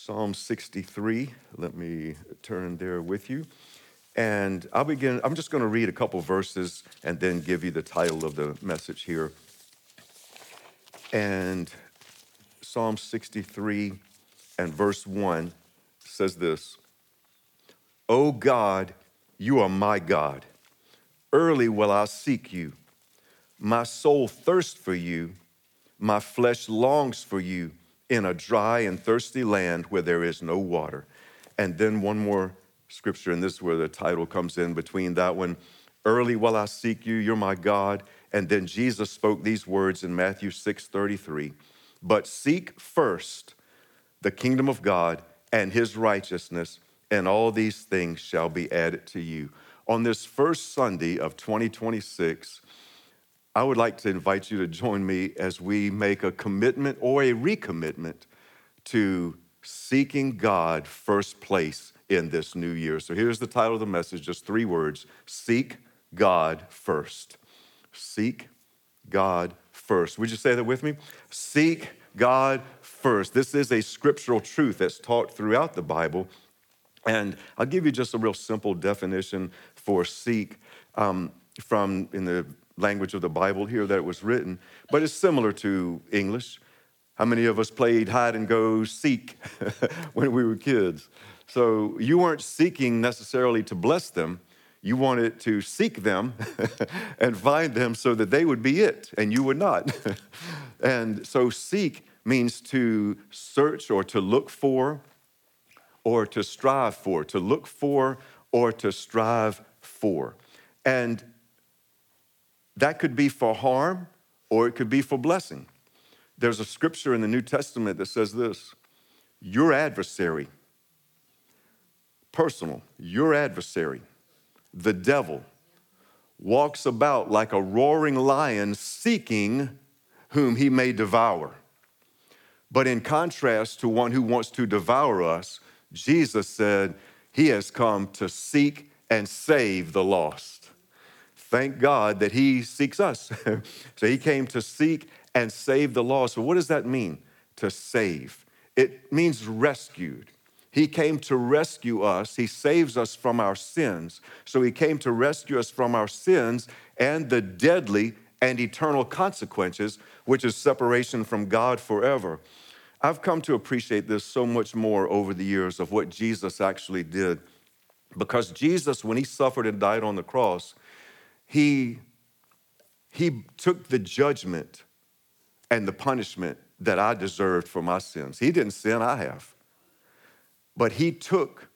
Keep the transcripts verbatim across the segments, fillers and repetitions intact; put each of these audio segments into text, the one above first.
Psalm sixty-three. Let me turn there with you. And I'll begin, I'm just going to read a couple verses and then give you the title of the message here. And Psalm sixty-three and verse one says this: O God, you are my God. Early will I seek you. My soul thirsts for you. My flesh longs for you in a dry and thirsty land where there is no water. And then one more scripture, and this is where the title comes in between that one. Early will I seek you, you're my God. And then Jesus spoke these words in Matthew six thirty-three. But seek first the kingdom of God and his righteousness, and all these things shall be added to you. On this first Sunday of twenty twenty-six, I would like to invite you to join me as we make a commitment or a recommitment to seeking God first place in this new year. So here's the title of the message, just three words: seek God first. Seek God first. Would you say that with me? Seek God first. This is a scriptural truth that's taught throughout the Bible. And I'll give you just a real simple definition for seek um, from in the language of the Bible here that it was written, but it's similar to English. How many of us played hide and go seek when we were kids? So you weren't seeking necessarily to bless them. You wanted to seek them and find them so that they would be it and you would not. And so seek means to search or to look for or to strive for, to look for or to strive for. And that could be for harm or it could be for blessing. There's a scripture in the New Testament that says this: your adversary, personal, your adversary, the devil, walks about like a roaring lion seeking whom he may devour. But in contrast to one who wants to devour us, Jesus said he has come to seek and save the lost. Thank God that he seeks us. So he came to seek and save the lost. So what does that mean, to save? It means rescued. He came to rescue us. He saves us from our sins. So he came to rescue us from our sins and the deadly and eternal consequences, which is separation from God forever. I've come to appreciate this so much more over the years of what Jesus actually did. Because Jesus, when he suffered and died on the cross, He, he took the judgment and the punishment that I deserved for my sins. He didn't sin, I have. But he took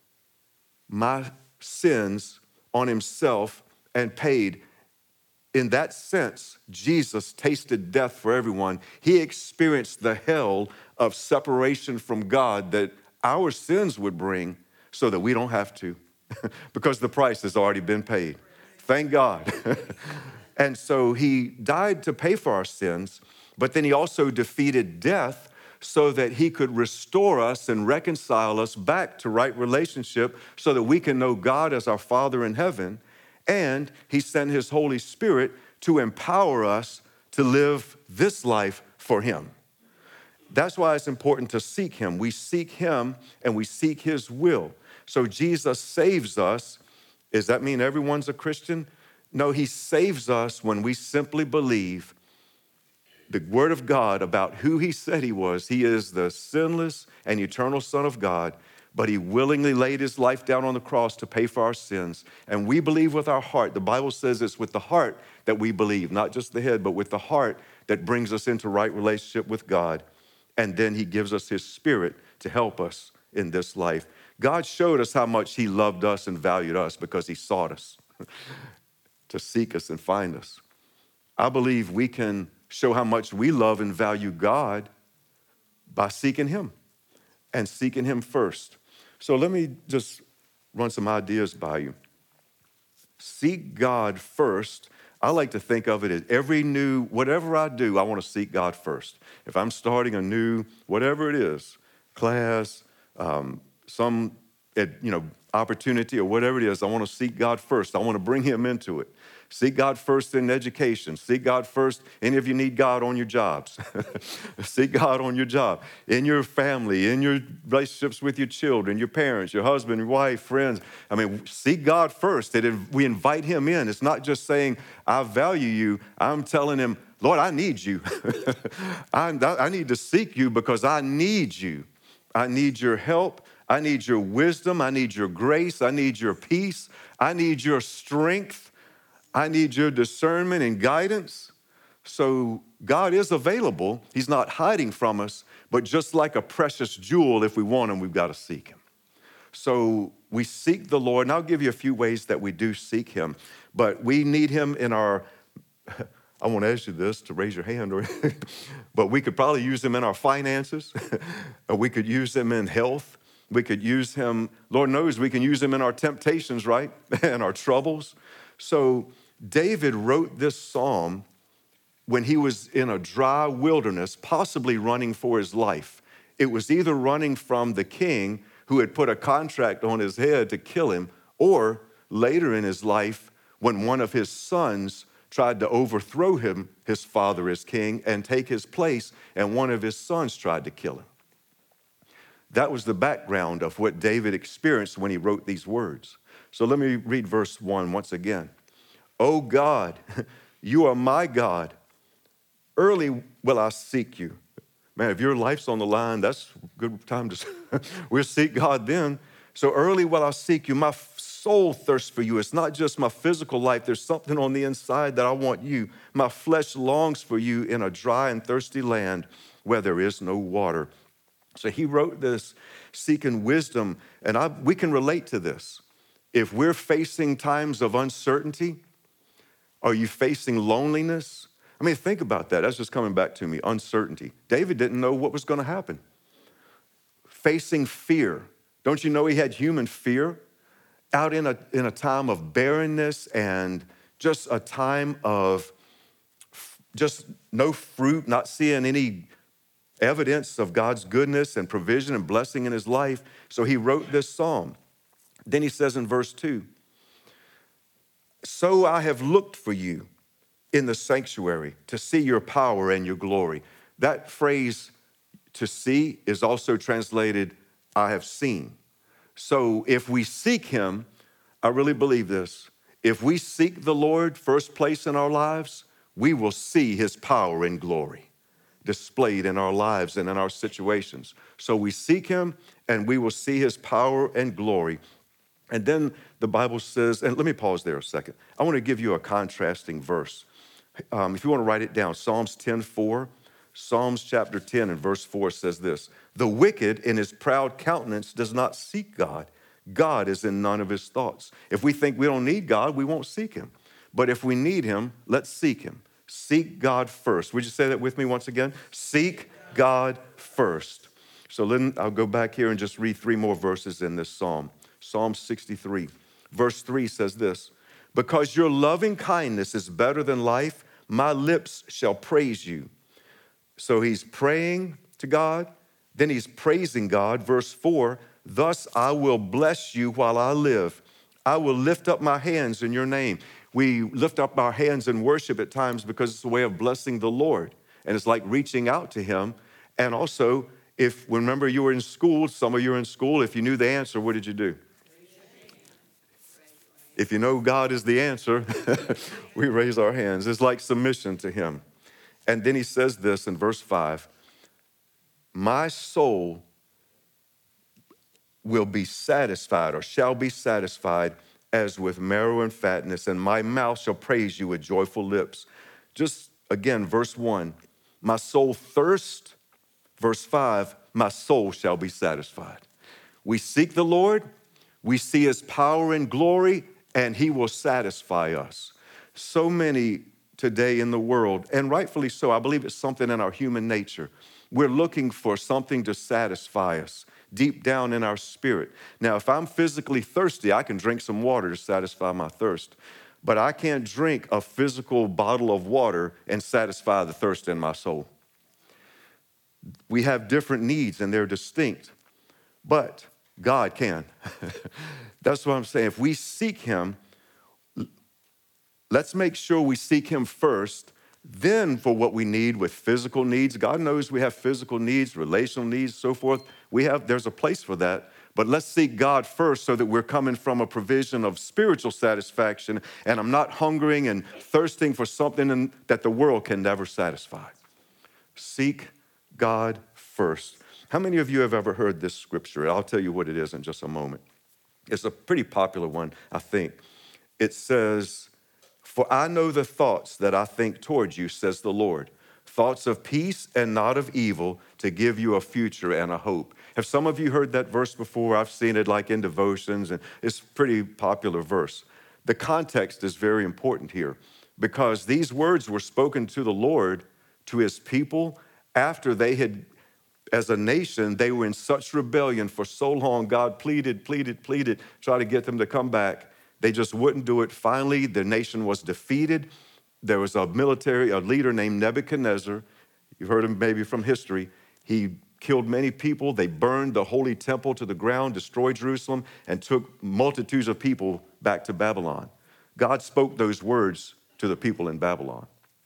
my sins on himself and paid. In that sense, Jesus tasted death for everyone. He experienced the hell of separation from God that our sins would bring so that we don't have to, because the price has already been paid. Thank God. And so he died to pay for our sins, but then he also defeated death so that he could restore us and reconcile us back to right relationship so that we can know God as our Father in heaven. And he sent his Holy Spirit to empower us to live this life for him. That's why it's important to seek him. We seek him and we seek his will. So Jesus saves us. Does that mean everyone's a Christian? No, he saves us when we simply believe the word of God about who he said he was. He is the sinless and eternal Son of God, but he willingly laid his life down on the cross to pay for our sins. And we believe with our heart. The Bible says it's with the heart that we believe, not just the head, but with the heart that brings us into right relationship with God. And then he gives us his Spirit to help us in this life. God showed us how much he loved us and valued us because he sought us to seek us and find us. I believe we can show how much we love and value God by seeking him and seeking him first. So let me just run some ideas by you. Seek God first. I like to think of it as every new, whatever I do, I want to seek God first. If I'm starting a new, whatever it is, class, um, some you know, opportunity or whatever it is, I want to seek God first. I want to bring him into it. Seek God first in education. Seek God first. Any of you need God on your jobs. Seek God on your job, in your family, in your relationships with your children, your parents, your husband, your wife, friends. I mean, seek God first. That we invite him in. It's not just saying, I value you. I'm telling him, Lord, I need you. I, I need to seek you because I need you. I need your help. I need your wisdom. I need your grace. I need your peace. I need your strength. I need your discernment and guidance. So God is available. He's not hiding from us, but just like a precious jewel, if we want him, we've got to seek him. So we seek the Lord, and I'll give you a few ways that we do seek him, but we need him in our, I won't ask you this to raise your hand, or, but we could probably use him in our finances. We could use him in health. We could use him, Lord knows we can use him in our temptations, right? And our troubles. So David wrote this psalm when he was in a dry wilderness, possibly running for his life. It was either running from the king who had put a contract on his head to kill him, or later in his life when one of his sons tried to overthrow him, his father as king, and take his place, and one of his sons tried to kill him. That was the background of what David experienced when he wrote these words. So let me read verse one once again. Oh God, you are my God. Early will I seek you. Man, if your life's on the line, that's a good time to, we'll seek God then. So early will I seek you. My soul thirsts for you. It's not just my physical life. There's something on the inside that I want you. My flesh longs for you in a dry and thirsty land where there is no water. So he wrote this seeking wisdom, and I, we can relate to this. If we're facing times of uncertainty, are you facing loneliness? I mean, think about that. That's just coming back to me, uncertainty. David didn't know what was going to happen. Facing fear. Don't you know he had human fear? Out in a, in a time of barrenness and just a time of just no fruit, not seeing any evidence of God's goodness and provision and blessing in his life. So he wrote this psalm. Then he says in verse two, so I have looked for you in the sanctuary to see your power and your glory. That phrase, to see, is also translated, I have seen. So if we seek him, I really believe this, if we seek the Lord first place in our lives, we will see his power and glory displayed in our lives and in our situations. So we seek him and we will see his power and glory. And then the Bible says, and let me pause there a second. I want to give you a contrasting verse. Um, if you want to write it down, Psalms ten four, Psalms chapter ten and verse four says this, the wicked in his proud countenance does not seek God. God is in none of his thoughts. If we think we don't need God, we won't seek him. But if we need him, let's seek him. Seek God first. Would you say that with me once again? Seek God first. So then I'll go back here and just read three more verses in this psalm. Psalm sixty-three, verse three says this, because your loving kindness is better than life, my lips shall praise you. So he's praying to God, then he's praising God. Verse four, thus I will bless you while I live. I will lift up my hands in your name. We lift up our hands in worship at times because it's a way of blessing the Lord. And it's like reaching out to him. And also, if, remember you were in school, some of you were in school, if you knew the answer, what did you do? If you know God is the answer, we raise our hands. It's like submission to him. And then he says this in verse five, my soul will be satisfied or shall be satisfied as with marrow and fatness, and my mouth shall praise you with joyful lips. Just again, verse one, my soul thirsts. Verse five, my soul shall be satisfied. We seek the Lord, we see his power and glory, and he will satisfy us. So many today in the world, and rightfully so, I believe it's something in our human nature. We're looking for something to satisfy us deep down in our spirit. Now, if I'm physically thirsty, I can drink some water to satisfy my thirst. But I can't drink a physical bottle of water and satisfy the thirst in my soul. We have different needs and they're distinct. But God can. That's what I'm saying. If we seek him, let's make sure we seek him first, then for what we need with physical needs. God knows we have physical needs, relational needs, so forth. We have, there's a place for that. But let's seek God first so that we're coming from a provision of spiritual satisfaction, and I'm not hungering and thirsting for something in, that the world can never satisfy. Seek God first. How many of you have ever heard this scripture? I'll tell you what it is in just a moment. It's a pretty popular one, I think. It says, "For I know the thoughts that I think towards you, says the Lord, thoughts of peace and not of evil, to give you a future and a hope." Have some of you heard that verse before? I've seen it like in devotions, and it's a pretty popular verse. The context is very important here, because these words were spoken to the Lord, to his people, after they had, as a nation, they were in such rebellion for so long. God pleaded, pleaded, pleaded, tried to get them to come back. They just wouldn't do it. Finally, the nation was defeated. There was a military, a leader named Nebuchadnezzar. You've heard him maybe from history. He killed many people. They burned the holy temple to the ground, destroyed Jerusalem, and took multitudes of people back to Babylon. God spoke those words to the people in Babylon.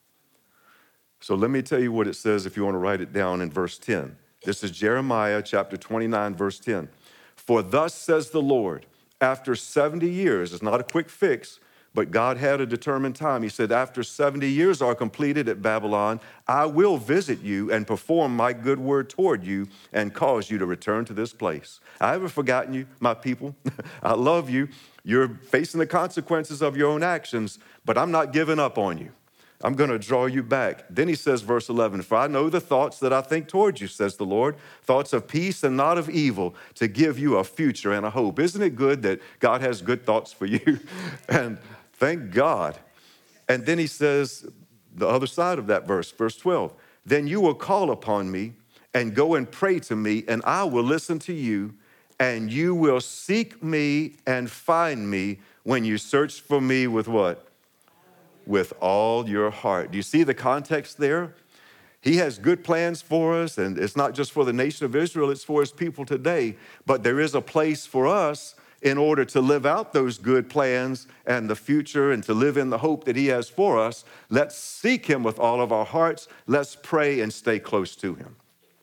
So let me tell you what it says if you want to write it down in verse ten. This is Jeremiah chapter twenty-nine, verse ten. "For thus says the Lord, after seventy years," it's not a quick fix, but God had a determined time. He said, after seventy years are completed at Babylon, "I will visit you and perform my good word toward you and cause you to return to this place." I haven't forgotten you, my people. I love you. You're facing the consequences of your own actions, but I'm not giving up on you. I'm going to draw you back. Then he says, verse eleven, "For I know the thoughts that I think toward you, says the Lord, thoughts of peace and not of evil, to give you a future and a hope." Isn't it good that God has good thoughts for you? And thank God. And then he says, the other side of that verse, verse twelve, "Then you will call upon me and go and pray to me, and I will listen to you, and you will seek me and find me when you search for me with" what? "With all your heart." Do you see the context there? He has good plans for us, and it's not just for the nation of Israel, it's for his people today. But there is a place for us in order to live out those good plans and the future, and to live in the hope that he has for us. Let's seek him with all of our hearts. Let's pray and stay close to him.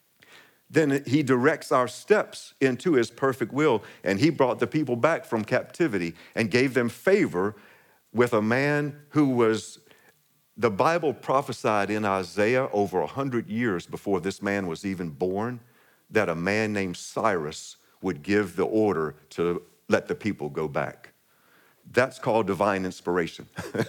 Then he directs our steps into his perfect will, and he brought the people back from captivity and gave them favor with a man who was, the Bible prophesied in Isaiah over a hundred years before this man was even born, that a man named Cyrus would give the order to let the people go back. That's called divine inspiration.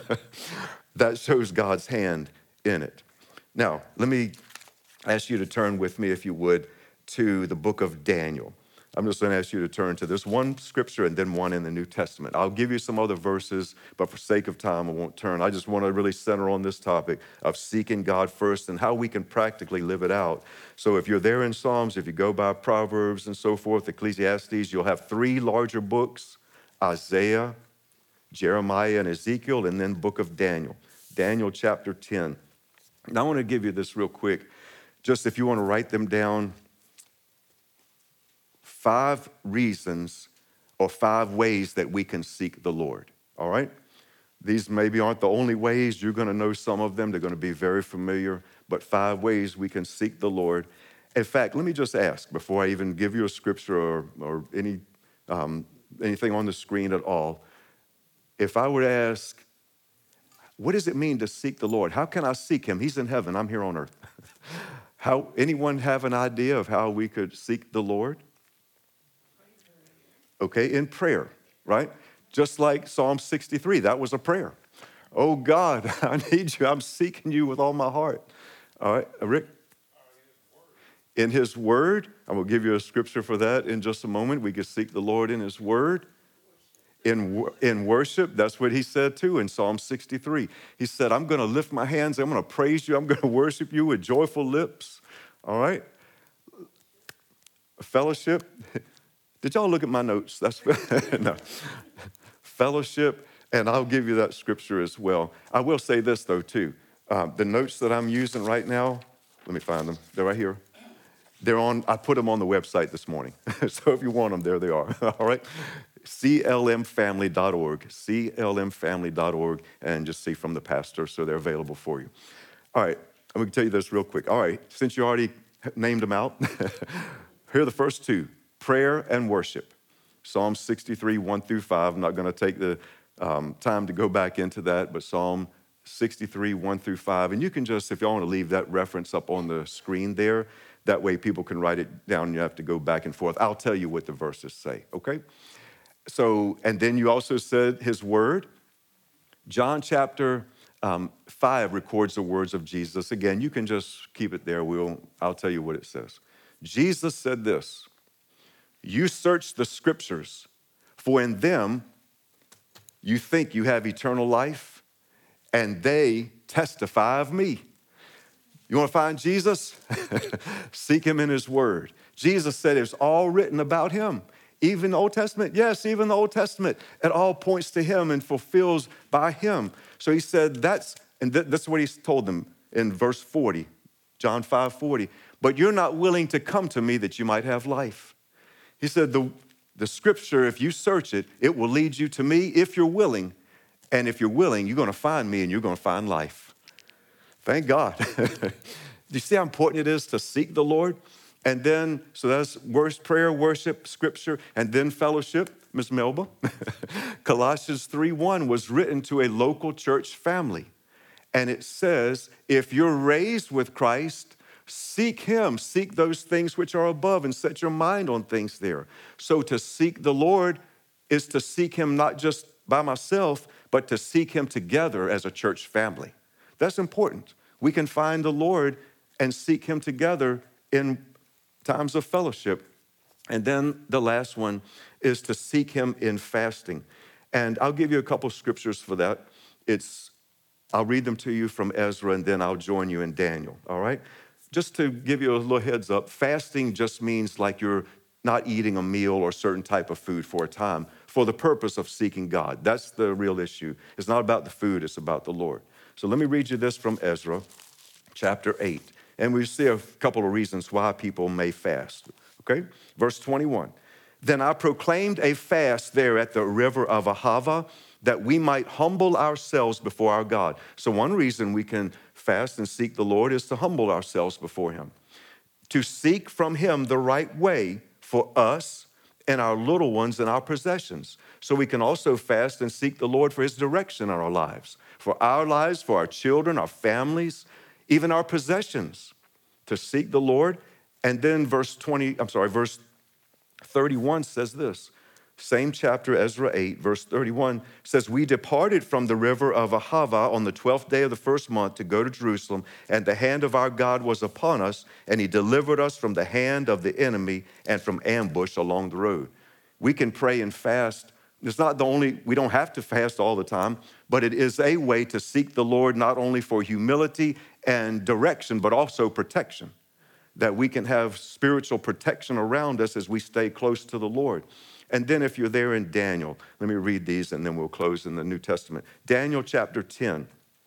That shows God's hand in it. Now, let me ask you to turn with me, if you would, to the book of Daniel. I'm just going to ask you to turn to this one scripture and then one in the New Testament. I'll give you some other verses, but for sake of time, I won't turn. I just want to really center on this topic of seeking God first and how we can practically live it out. So if you're there in Psalms, if you go by Proverbs and so forth, Ecclesiastes, you'll have three larger books: Isaiah, Jeremiah, and Ezekiel, and then book of Daniel. Daniel chapter ten. Now I want to give you this real quick, just if you want to write them down. Five reasons or five ways that we can seek the Lord, all right? These maybe aren't the only ways. You're going to know some of them. They're going to be very familiar, but five ways we can seek the Lord. In fact, let me just ask, before I even give you a scripture or, or any um, anything on the screen at all, if I were to ask, what does it mean to seek the Lord? How can I seek him? He's in heaven. I'm here on earth. How, anyone have an idea of how we could seek the Lord? Okay, in prayer, right? Just like Psalm sixty-three, that was a prayer. Oh God, I need you. I'm seeking you with all my heart. All right, Rick? In his word, I will give you a scripture for that in just a moment. We can seek the Lord in his word. In, in worship, that's what he said too in Psalm sixty-three. He said, I'm going to lift my hands. I'm going to praise you. I'm going to worship you with joyful lips. All right? Fellowship. Did y'all look at my notes? That's no. Fellowship, and I'll give you that scripture as well. I will say this, though, too. Um, the notes that I'm using right now, let me find them. They're right here. They're on, I put them on the website this morning. So if you want them, there they are. All right. C L M family dot org, C L M family dot org, and just see from the pastor, so they're available for you. All right, I'm gonna tell you this real quick. All right, since you already named them out, here are the first two, prayer and worship. Psalm sixty-three, one through five. I'm not gonna take the um, time to go back into that, but Psalm sixty-three, one through five. And you can just, if y'all wanna leave that reference up on the screen there, that way people can write it down and you have to go back and forth. I'll tell you what the verses say, okay? So, and then you also said his word. John chapter um, five records the words of Jesus. Again, you can just keep it there. We'll, I'll tell you what it says. Jesus said this, "You search the scriptures, for in them you think you have eternal life, and they testify of me." You want to find Jesus? Seek him in his word. Jesus said it's all written about him. Even the Old Testament, yes, even the Old Testament, it all points to him and fulfills by him. So he said that's, and th- that's what he told them in verse forty, John five forty. "But you're not willing to come to me that you might have life." He said the, the scripture, if you search it, it will lead you to me if you're willing. And if you're willing, you're gonna find me and you're gonna find life. Thank God. Do you see how important it is to seek the Lord? And then, so that's worst prayer, worship, scripture, and then fellowship, Miz Melba. Colossians three one was written to a local church family. And it says, if you're raised with Christ, seek him, seek those things which are above and set your mind on things there. So to seek the Lord is to seek him not just by myself, but to seek him together as a church family. That's important. We can find the Lord and seek him together in times of fellowship. And then the last one is to seek him in fasting. And I'll give you a couple scriptures for that. It's, I'll read them to you from Ezra, and then I'll join you in Daniel, all right? Just to give you a little heads up, fasting just means like you're not eating a meal or certain type of food for a time for the purpose of seeking God. That's the real issue. It's not about the food, it's about the Lord. So let me read you this from Ezra, chapter eight. And we see a couple of reasons why people may fast, okay? Verse twenty-one, "Then I proclaimed a fast there at the river of Ahava, that we might humble ourselves before our God." So one reason we can fast and seek the Lord is to humble ourselves before him, to seek from him the right way for us and our little ones and our possessions. So we can also fast and seek the Lord for his direction in our lives, for our lives, for our children, our families, even our possessions, to seek the Lord. And then verse twenty, I'm sorry, verse thirty-one says this, same chapter, Ezra eight, verse thirty-one says, "We departed from the river of Ahava on the twelfth day of the first month to go to Jerusalem, and the hand of our God was upon us, and he delivered us from the hand of the enemy and from ambush along the road." We can pray and fast. It's not the only, we don't have to fast all the time, but it is a way to seek the Lord not only for humility and direction, but also protection, that we can have spiritual protection around us as we stay close to the Lord. And then if you're there in Daniel, let me read these and then we'll close in the New Testament. Daniel chapter ten,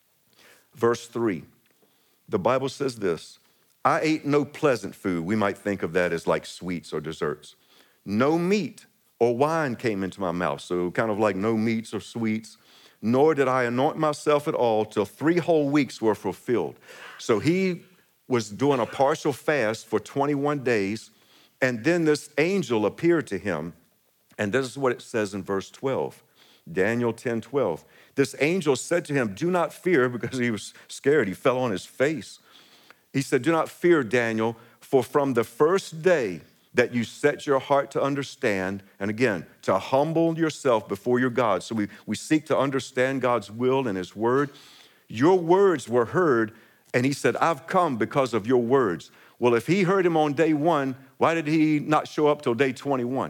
verse three. The Bible says this, "I ate no pleasant food." We might think of that as like sweets or desserts. "No meat or wine came into my mouth." So kind of like no meats or sweets. "Nor did I anoint myself at all till three whole weeks were fulfilled." So he was doing a partial fast for twenty-one days. And then this angel appeared to him. And this is what it says in verse twelve, Daniel ten twelve. "This angel said to him, 'Do not fear,'" because he was scared. He fell on his face. He said, "Do not fear, Daniel, for from the first day that you set your heart to understand," and again, to humble yourself before your God. So we, we seek to understand God's will and his word. "Your words were heard," and he said, "I've come because of your words." Well, if he heard him on day one, why did he not show up till day twenty-one?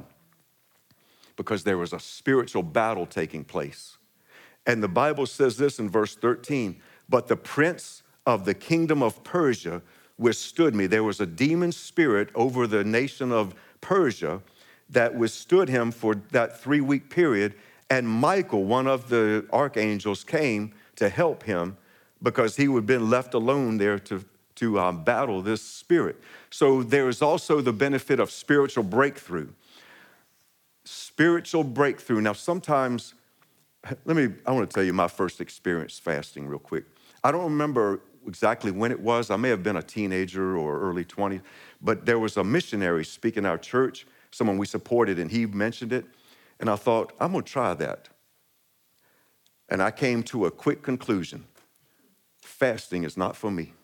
Because there was a spiritual battle taking place. And the Bible says this in verse thirteen, "But the prince of the kingdom of Persia withstood me." There was a demon spirit over the nation of Persia that withstood him for that three-week period. And Michael, one of the archangels, came to help him because he had been left alone there to to um, battle this spirit. So there is also the benefit of spiritual breakthrough. Spiritual breakthrough. Now, sometimes, let me, I want to tell you my first experience fasting real quick. I don't remember exactly when it was. I may have been a teenager or early twenties, but there was a missionary speaking at our church, someone we supported, and he mentioned it. And I thought, I'm going to try that. And I came to a quick conclusion. Fasting is not for me.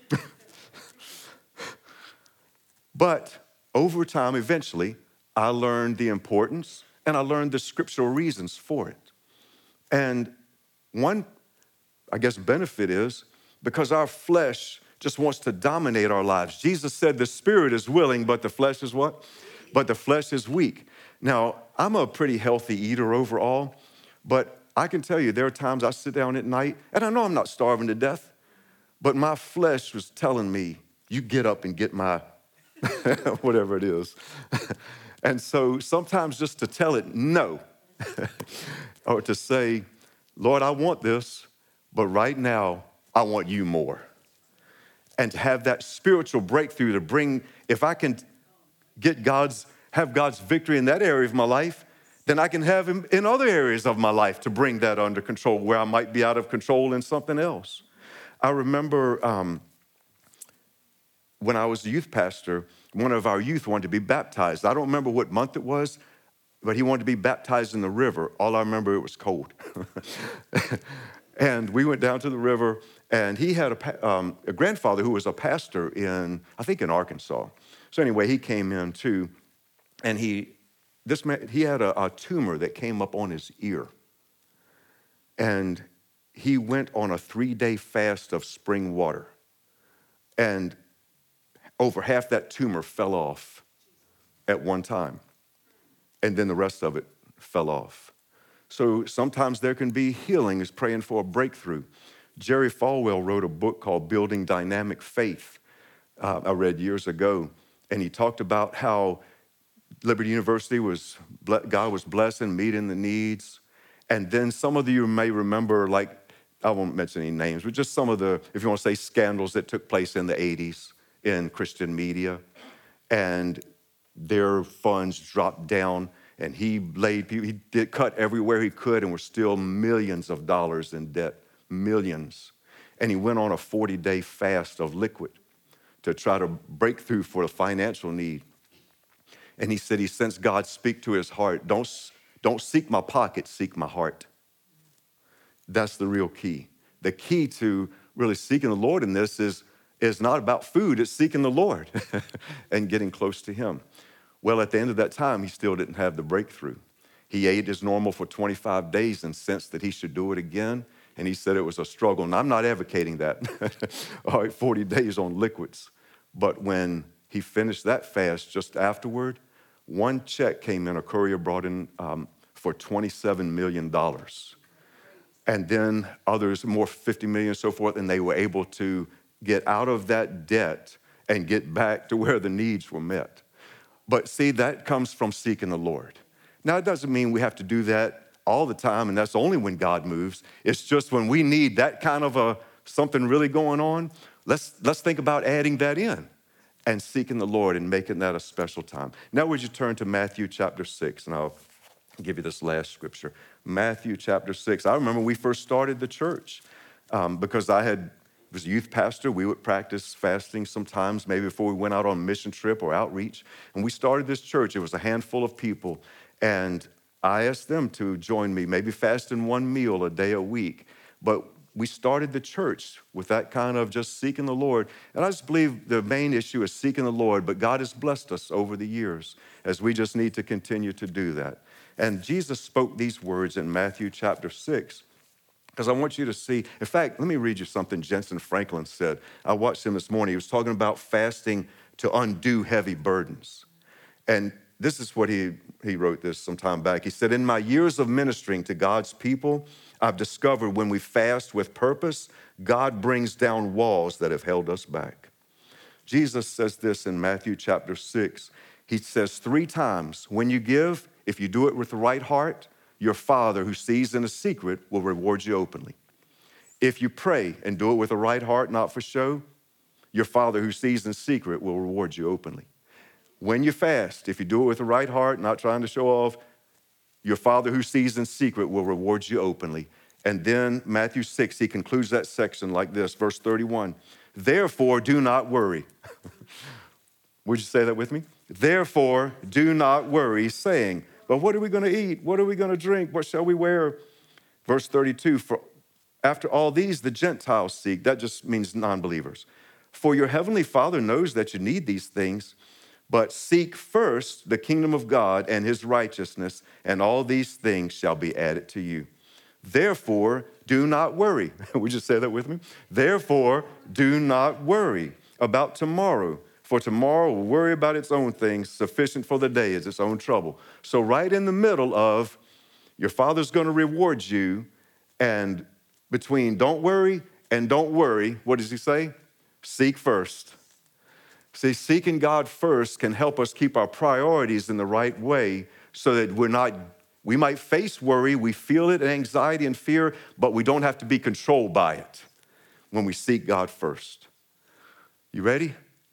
But over time, eventually, I learned the importance and I learned the scriptural reasons for it. And one, I guess, benefit is because our flesh just wants to dominate our lives. Jesus said the spirit is willing, but the flesh is what? But the flesh is weak. Now, I'm a pretty healthy eater overall, but I can tell you there are times I sit down at night, and I know I'm not starving to death, but my flesh was telling me, you get up and get my whatever it is. And so sometimes just to tell it no, or to say, Lord, I want this, but right now I want you more. And to have that spiritual breakthrough to bring, if I can get God's, have God's victory in that area of my life, then I can have him in other areas of my life to bring that under control where I might be out of control in something else. I remember um, when I was a youth pastor, one of our youth wanted to be baptized. I don't remember what month it was, but he wanted to be baptized in the river. All I remember, it was cold. And we went down to the river, and he had a, um, a grandfather who was a pastor in, I think in Arkansas. So anyway, he came in too, and he, this man, he had a, a tumor that came up on his ear. And he went on a three-day fast of spring water. And over half that tumor fell off at one time. And then the rest of it fell off. So sometimes there can be healing is praying for a breakthrough. Jerry Falwell wrote a book called Building Dynamic Faith, uh, I read years ago. And he talked about how Liberty University was, God was blessing, meeting the needs. And then some of you may remember, like, I won't mention any names, but just some of the, if you want to say, scandals that took place in the eighties in Christian media. And their funds dropped down, and he laid people, he did cut everywhere he could, and were still millions of dollars in debt, millions. And he went on a forty-day fast of liquid to try to break through for a financial need. And he said he sensed God speak to his heart. Don't, don't seek my pocket, seek my heart. That's the real key. The key to really seeking the Lord in this is, is not about food, it's seeking the Lord and getting close to him. Well, at the end of that time, he still didn't have the breakthrough. He ate as normal for twenty-five days and sensed that he should do it again. And he said it was a struggle. And I'm not advocating that. All right, forty days on liquids. But when he finished that fast, just afterward, one check came in, a courier brought in um, for twenty-seven million dollars. And then others, more fifty million dollars, so forth, and they were able to get out of that debt and get back to where the needs were met. But see, that comes from seeking the Lord. Now, it doesn't mean we have to do that all the time, and that's only when God moves. It's just when we need that kind of a something really going on, let's, let's think about adding that in and seeking the Lord and making that a special time. Now, would you turn to Matthew chapter six, and I'll give you this last scripture. Matthew chapter six. I remember we first started the church um, because I had was a youth pastor. We would practice fasting sometimes, maybe before we went out on a mission trip or outreach. And we started this church. It was a handful of people. And I asked them to join me, maybe fasting one meal a day a week. But we started the church with that kind of just seeking the Lord. And I just believe the main issue is seeking the Lord. But God has blessed us over the years as we just need to continue to do that. And Jesus spoke these words in Matthew chapter six. Because I want you to see, in fact, let me read you something Jensen Franklin said. I watched him this morning. He was talking about fasting to undo heavy burdens. And this is what he, he wrote this some time back. He said, in my years of ministering to God's people, I've discovered when we fast with purpose, God brings down walls that have held us back. Jesus says this in Matthew chapter six. He says three times, when you give, if you do it with the right heart, your Father who sees in a secret will reward you openly. If you pray and do it with a right heart, not for show, your Father who sees in secret will reward you openly. When you fast, if you do it with the right heart, not trying to show off, your Father who sees in secret will reward you openly. And then Matthew six, he concludes that section like this, verse thirty-one. Therefore, do not worry. Would you say that with me? Therefore, do not worry, saying, but what are we going to eat? What are we going to drink? What shall we wear? Verse thirty-two, for after all these, the Gentiles seek. That just means non-believers. For your heavenly Father knows that you need these things, but seek first the kingdom of God and his righteousness, and all these things shall be added to you. Therefore, do not worry. Would you say that with me? Therefore, do not worry about tomorrow, for tomorrow will worry about its own things. Sufficient for the day is its own trouble. So right in the middle of your Father's going to reward you, and between don't worry and don't worry, what does he say? Seek first. See, seeking God first can help us keep our priorities in the right way so that we're not, we might face worry, we feel it, and anxiety and fear, but we don't have to be controlled by it when we seek God first. You ready?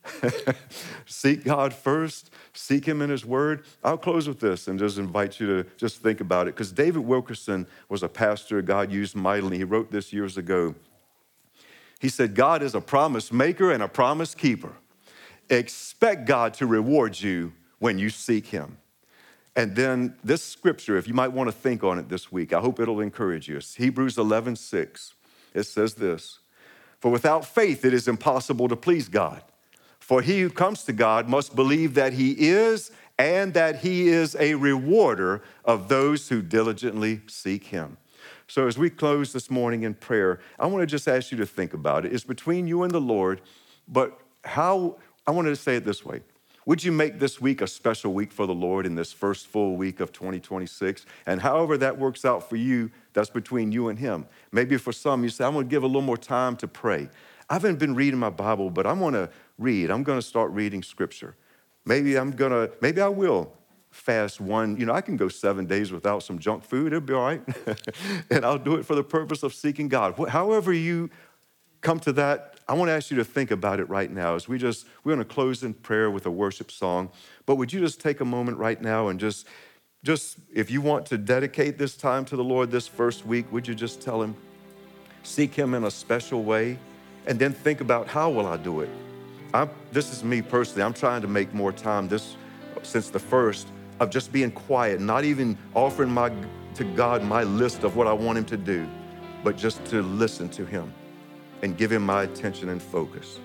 Seek God first, seek him in his word. I'll close with this and just invite you to just think about it, because David Wilkerson was a pastor God used mightily. He wrote this years ago. He said, God is a promise maker and a promise keeper. Expect God to reward you when you seek him. And then this scripture, if you might want to think on it this week, I hope it'll encourage you. It's Hebrews eleven six. It says this, for without faith it is impossible to please God. For he who comes to God must believe that he is, and that he is a rewarder of those who diligently seek him. So as we close this morning in prayer, I want to just ask you to think about it. It's between you and the Lord, but how, I wanted to say it this way. Would you make this week a special week for the Lord in this first full week of twenty twenty-six? And however that works out for you, that's between you and him. Maybe for some, you say, I'm going to give a little more time to pray. I haven't been reading my Bible, but I'm going to read. I'm going to start reading scripture. Maybe I'm going to, maybe I will fast one. You know, I can go seven days without some junk food. It'll be all right. And I'll do it for the purpose of seeking God. However you come to that, I want to ask you to think about it right now as we just, we're going to close in prayer with a worship song. But would you just take a moment right now and just, just if you want to dedicate this time to the Lord this first week, would you just tell him, seek him in a special way, and then think about how will I do it? I'm, this is me personally. I'm trying to make more time this since the first of just being quiet, not even offering my to God my list of what I want him to do, but just to listen to him and give him my attention and focus.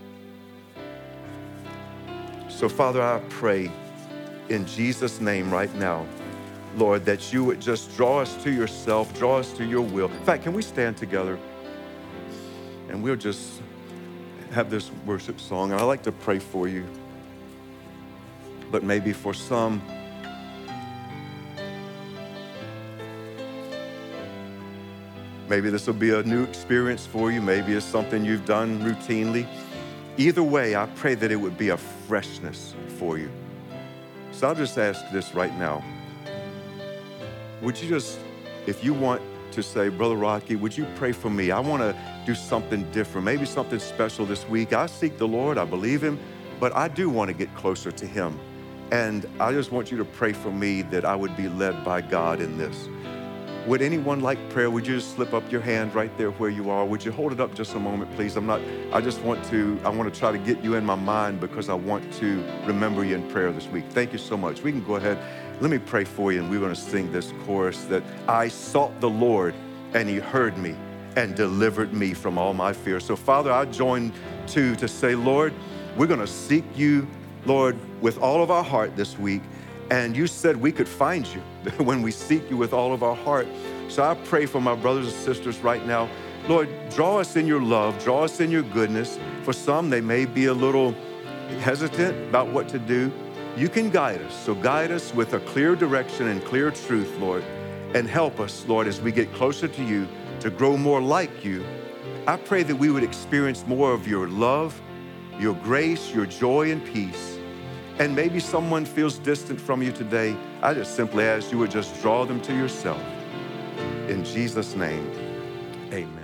So Father, I pray in Jesus' name right now, Lord, that you would just draw us to yourself, draw us to your will. In fact, can we stand together and we'll just have this worship song? And I'd like to pray for you, but maybe for some, maybe this will be a new experience for you. Maybe it's something you've done routinely. Either way, I pray that it would be a freshness for you. So I'll just ask this right now. Would you just, if you want to say, Brother Rocky, would you pray for me? I want to do something different, maybe something special this week. I seek the Lord, I believe him, but I do want to get closer to him. And I just want you to pray for me that I would be led by God in this. Would anyone like prayer? Would you just slip up your hand right there where you are? Would you hold it up just a moment, please? I'm not, I just want to, I want to try to get you in my mind because I want to remember you in prayer this week. Thank you so much. We can go ahead. Let me pray for you, and we're going to sing this chorus that I sought the Lord, and he heard me and delivered me from all my fears. So, Father, I join too to say, Lord, we're going to seek you, Lord, with all of our heart this week. And you said we could find you when we seek you with all of our heart. So I pray for my brothers and sisters right now. Lord, draw us in your love, draw us in your goodness. For some, they may be a little hesitant about what to do. You can guide us. So guide us with a clear direction and clear truth, Lord, and help us, Lord, as we get closer to you to grow more like you. I pray that we would experience more of your love, your grace, your joy and peace. And maybe someone feels distant from you today. I just simply ask you would just draw them to yourself. In Jesus' name, amen.